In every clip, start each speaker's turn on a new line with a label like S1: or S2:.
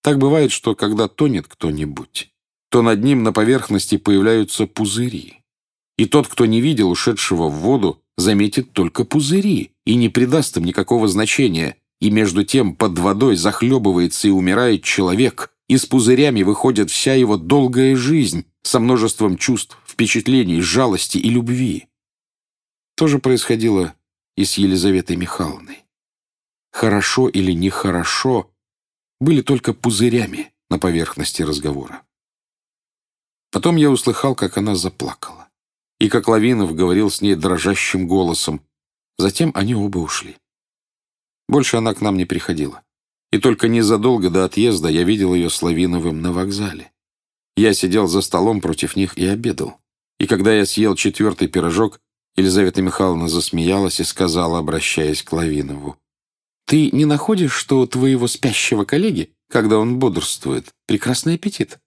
S1: Так бывает, что когда тонет кто-нибудь, то над ним на поверхности появляются пузыри. И тот, кто не видел ушедшего в воду, заметит только пузыри и не придаст им никакого значения. И между тем под водой захлебывается и умирает человек, и с пузырями выходит вся его долгая жизнь со множеством чувств, впечатлений, жалости и любви. То же происходило и с Елизаветой Михайловной. Хорошо или нехорошо были только пузырями на поверхности разговора. Потом я услыхал, как она заплакала, и как Лавинов говорил с ней дрожащим голосом. Затем они оба ушли. Больше она к нам не приходила. И только незадолго до отъезда я видел ее с Лавиновым на вокзале. Я сидел за столом против них и обедал. И когда я съел 4-й пирожок, Елизавета Михайловна засмеялась и сказала, обращаясь к Лавинову: «Ты не находишь, что у твоего спящего коллеги, когда он бодрствует, прекрасный аппетит?»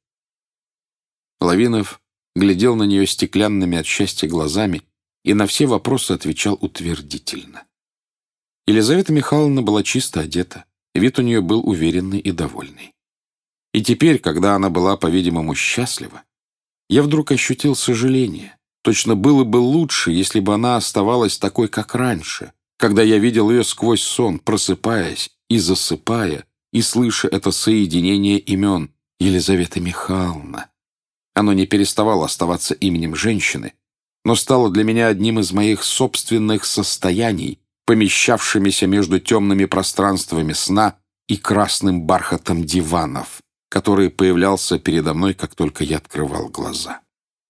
S1: Лавинов глядел на нее стеклянными от счастья глазами и на все вопросы отвечал утвердительно. Елизавета Михайловна была чисто одета, вид у нее был уверенный и довольный. И теперь, когда она была, по-видимому, счастлива, я вдруг ощутил сожаление. Точно было бы лучше, если бы она оставалась такой, как раньше, когда я видел ее сквозь сон, просыпаясь и засыпая, и слыша это соединение имен Елизавета Михайловна. Оно не переставало оставаться именем женщины, но стало для меня одним из моих собственных состояний, помещавшимися между темными пространствами сна и красным бархатом диванов, который появлялся передо мной, как только я открывал глаза.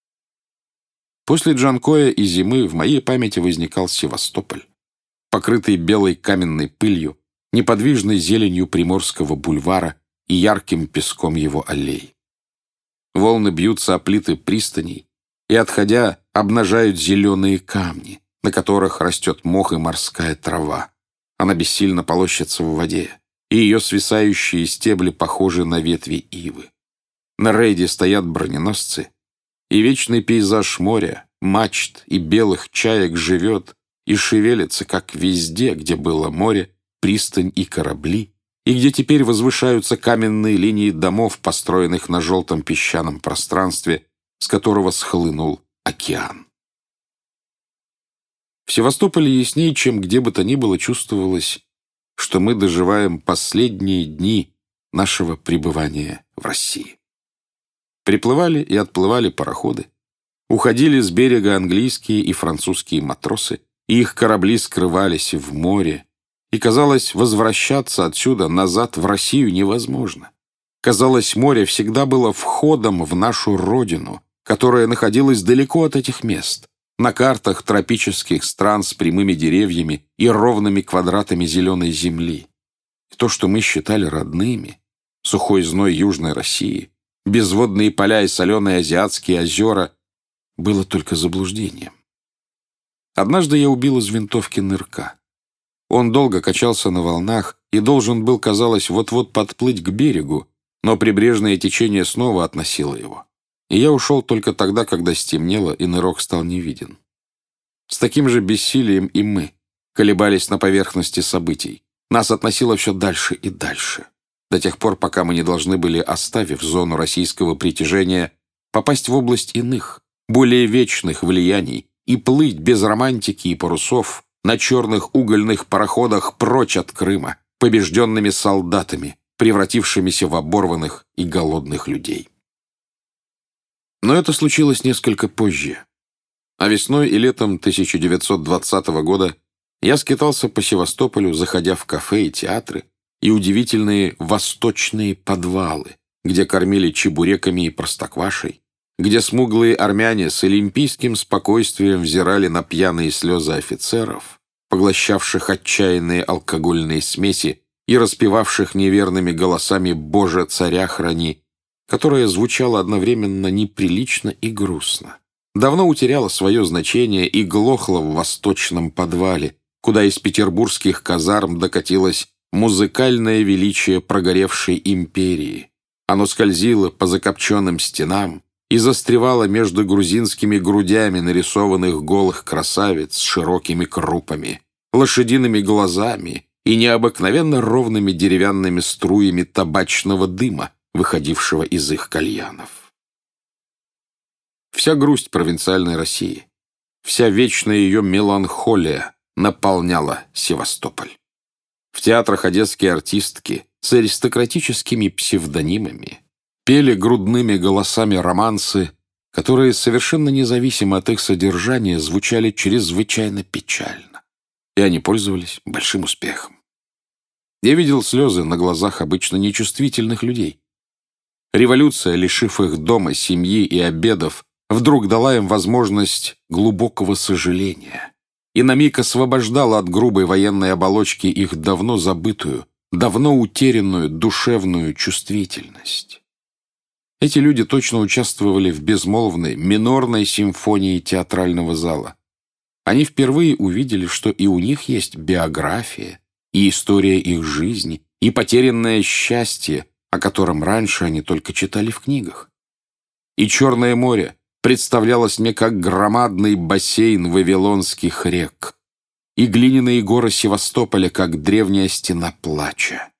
S1: После Джанкоя и зимы в моей памяти возникал Севастополь, покрытый белой каменной пылью, неподвижной зеленью Приморского бульвара и ярким песком его аллей. Волны бьются о плиты пристаней и, отходя, обнажают зеленые камни, на которых растет мох и морская трава. Она бессильно полощется в воде, и ее свисающие стебли похожи на ветви ивы. На рейде стоят броненосцы, и вечный пейзаж моря, мачт и белых чаек живет и шевелится, как везде, где было море, пристань и корабли, и где теперь возвышаются каменные линии домов, построенных на желтом песчаном пространстве, с которого схлынул океан. В Севастополе яснее, чем где бы то ни было, чувствовалось, что мы доживаем последние дни нашего пребывания в России. Приплывали и отплывали пароходы, уходили с берега английские и французские матросы, и их корабли скрывались в море, и, казалось, возвращаться отсюда назад в Россию невозможно. Казалось, море всегда было входом в нашу родину, которая находилась далеко от этих мест, на картах тропических стран с прямыми деревьями и ровными квадратами зеленой земли. И то, что мы считали родными, сухой зной Южной России, безводные поля и соленые азиатские озера, было только заблуждением. Однажды я убил из винтовки нырка. Он долго качался на волнах и должен был, казалось, вот-вот подплыть к берегу, но прибрежное течение снова относило его. И я ушел только тогда, когда стемнело, и нырок стал невиден. С таким же бессилием и мы колебались на поверхности событий. Нас относило все дальше и дальше, до тех пор, пока мы не должны были, оставив зону российского притяжения, попасть в область иных, более вечных влияний и плыть без романтики и парусов на черных угольных пароходах прочь от Крыма, побежденными солдатами, превратившимися в оборванных и голодных людей. Но это случилось несколько позже. А весной и летом 1920 года я скитался по Севастополю, заходя в кафе и театры, и удивительные восточные подвалы, где кормили чебуреками и простоквашей, где смуглые армяне с олимпийским спокойствием взирали на пьяные слезы офицеров, поглощавших отчаянные алкогольные смеси и распевавших неверными голосами «Боже, царя храни», которое звучало одновременно неприлично и грустно. Давно утеряло свое значение и глохло в восточном подвале, куда из петербургских казарм докатилось музыкальное величие прогоревшей империи. Оно скользило по закопченным стенам и застревало между грузинскими грудями нарисованных голых красавиц с широкими крупами, лошадиными глазами и необыкновенно ровными деревянными струями табачного дыма, выходившего из их кальянов. Вся грусть провинциальной России, вся вечная ее меланхолия наполняла Севастополь. В театрах одесские артистки с аристократическими псевдонимами пели грудными голосами романсы, которые, совершенно независимо от их содержания, звучали чрезвычайно печально, и они пользовались большим успехом. Я видел слезы на глазах обычно нечувствительных людей. Революция, лишив их дома, семьи и обедов, вдруг дала им возможность глубокого сожаления и на миг освобождала от грубой военной оболочки их давно забытую, давно утерянную душевную чувствительность. Эти люди точно участвовали в безмолвной, минорной симфонии театрального зала. Они впервые увидели, что и у них есть биография, и история их жизни, и потерянное счастье, о котором раньше они только читали в книгах. И Черное море представлялось мне как громадный бассейн вавилонских рек, и глиняные горы Севастополя как древняя стена плача.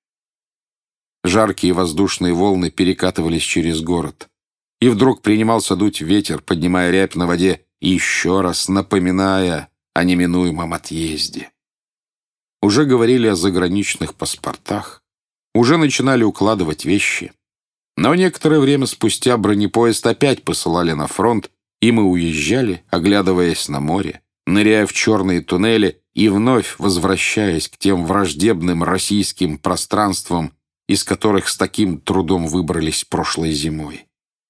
S1: Жаркие воздушные волны перекатывались через город, и вдруг принимался дуть ветер, поднимая рябь на воде и еще раз напоминая о неминуемом отъезде. Уже говорили о заграничных паспортах, уже начинали укладывать вещи. Но некоторое время спустя бронепоезд опять посылали на фронт, и мы уезжали, оглядываясь на море, ныряя в черные туннели и вновь возвращаясь к тем враждебным российским пространствам, из которых с таким трудом выбрались прошлой зимой.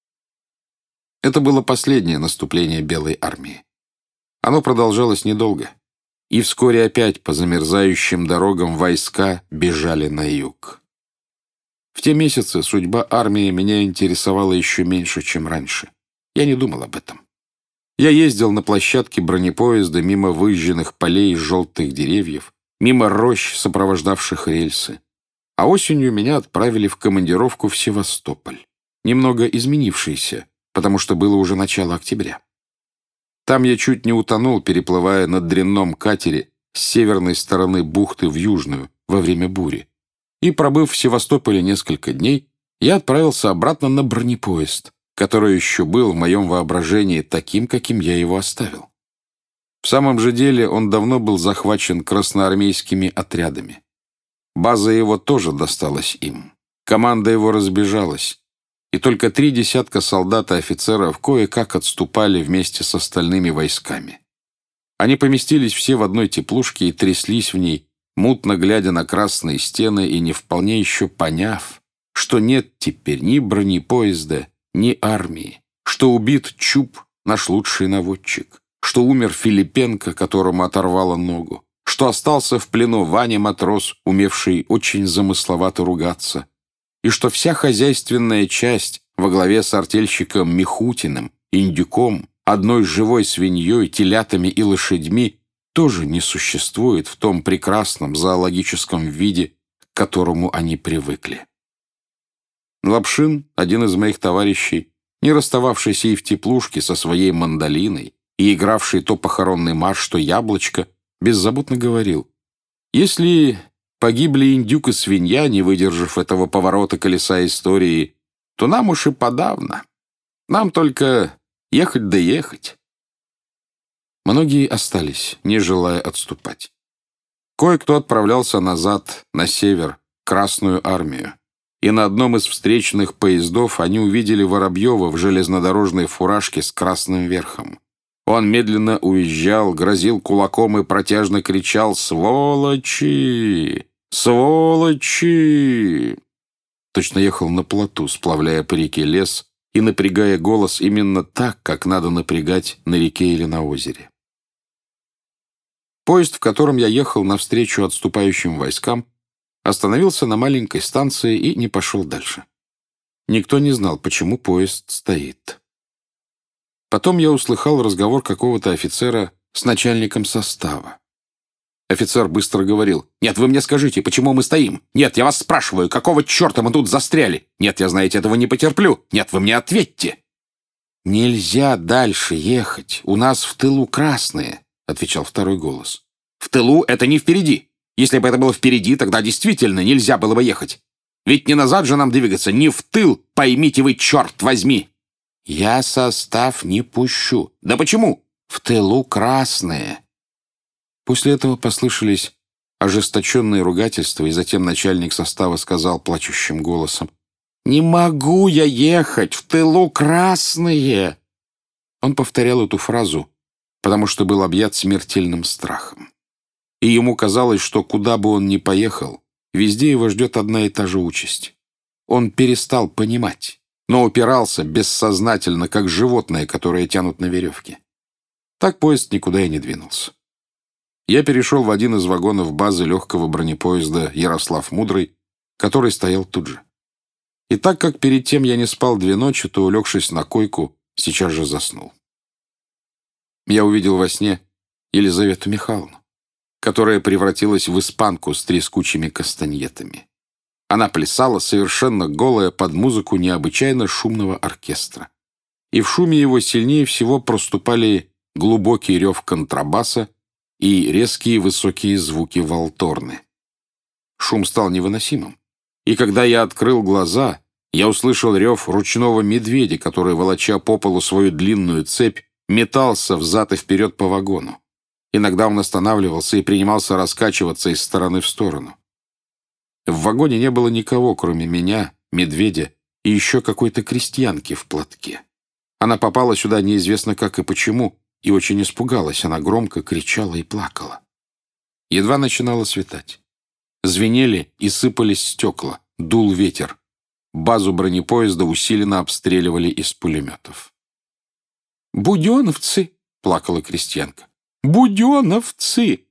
S1: Это было последнее наступление Белой армии. Оно продолжалось недолго, и вскоре опять по замерзающим дорогам войска бежали на юг. В те месяцы судьба армии меня интересовала еще меньше, чем раньше. Я не думал об этом. Я ездил на площадке бронепоезда мимо выжженных полей и желтых деревьев, мимо рощ, сопровождавших рельсы. А осенью меня отправили в командировку в Севастополь, немного изменившийся, потому что было уже начало октября. Там я чуть не утонул, переплывая на дрянном катере с северной стороны бухты в южную во время бури. И, пробыв в Севастополе несколько дней, я отправился обратно на бронепоезд, который еще был в моем воображении таким, каким я его оставил. В самом же деле он давно был захвачен красноармейскими отрядами. База его тоже досталась им. Команда его разбежалась, и только 3 десятка солдат и офицеров кое-как отступали вместе с остальными войсками. Они поместились все в одной теплушке и тряслись в ней, мутно глядя на красные стены и не вполне еще поняв, что нет теперь ни бронепоезда, ни армии, что убит Чуб, наш лучший наводчик, что умер Филипенко, которому оторвало ногу, что остался в плену Ваня-матрос, умевший очень замысловато ругаться, и что вся хозяйственная часть во главе с артельщиком Михутиным, индюком, одной живой свиньей, телятами и лошадьми тоже не существует в том прекрасном зоологическом виде, к которому они привыкли. Лапшин, один из моих товарищей, не расстававшийся и в теплушке со своей мандолиной и игравший то похоронный марш, то яблочко, беззаботно говорил: «Если погибли индюк и свинья, не выдержав этого поворота колеса истории, то нам уж и подавно. Нам только ехать да ехать». Многие остались, не желая отступать. Кое-кто отправлялся назад, на север, в Красную армию. И на одном из встречных поездов они увидели Воробьева в железнодорожной фуражке с красным верхом. Он медленно уезжал, грозил кулаком и протяжно кричал: «Сволочи! Сволочи!» Точно ехал на плоту, сплавляя по реке лес и напрягая голос именно так, как надо напрягать на реке или на озере. Поезд, в котором я ехал навстречу отступающим войскам, остановился на маленькой станции и не пошел дальше. Никто не знал, почему поезд стоит. Потом я услыхал разговор какого-то офицера с начальником состава. Офицер быстро говорил: «Нет, вы мне скажите, почему мы стоим? Нет, я вас спрашиваю, какого черта мы тут застряли? Нет, я, знаете, этого не потерплю. Нет, вы мне ответьте». «Нельзя дальше ехать. У нас в тылу красные», — отвечал второй голос. «В тылу — это не впереди. Если бы это было впереди, тогда действительно нельзя было бы ехать. Ведь не назад же нам двигаться, не в тыл, поймите вы, черт возьми!» «Я состав не пущу». «Да почему?» «В тылу красные». После этого послышались ожесточенные ругательства, и затем начальник состава сказал плачущим голосом: «Не могу я ехать, в тылу красные!» Он повторял эту фразу, потому что был объят смертельным страхом. И ему казалось, что куда бы он ни поехал, везде его ждет одна и та же участь. Он перестал понимать, но упирался бессознательно, как животное, которое тянут на веревке. Так поезд никуда и не двинулся. Я перешел в один из вагонов базы легкого бронепоезда «Ярослав-Мудрый», который стоял тут же. И так как перед тем я не спал 2 ночи, то, улегшись на койку, сейчас же заснул. Я увидел во сне Елизавету Михайловну, которая превратилась в испанку с трескучими кастаньетами. Она плясала совершенно голая под музыку необычайно шумного оркестра. И в шуме его сильнее всего проступали глубокий рев контрабаса и резкие высокие звуки валторны. Шум стал невыносимым. И когда я открыл глаза, я услышал рев ручного медведя, который, волоча по полу свою длинную цепь, метался взад и вперед по вагону. Иногда он останавливался и принимался раскачиваться из стороны в сторону. В вагоне не было никого, кроме меня, медведя и еще какой-то крестьянки в платке. Она попала сюда неизвестно как и почему, и очень испугалась. Она громко кричала и плакала. Едва начинало светать. Звенели и сыпались стекла, дул ветер. Базу бронепоезда усиленно обстреливали из пулеметов. «Буденовцы!» — плакала крестьянка. «Буденовцы!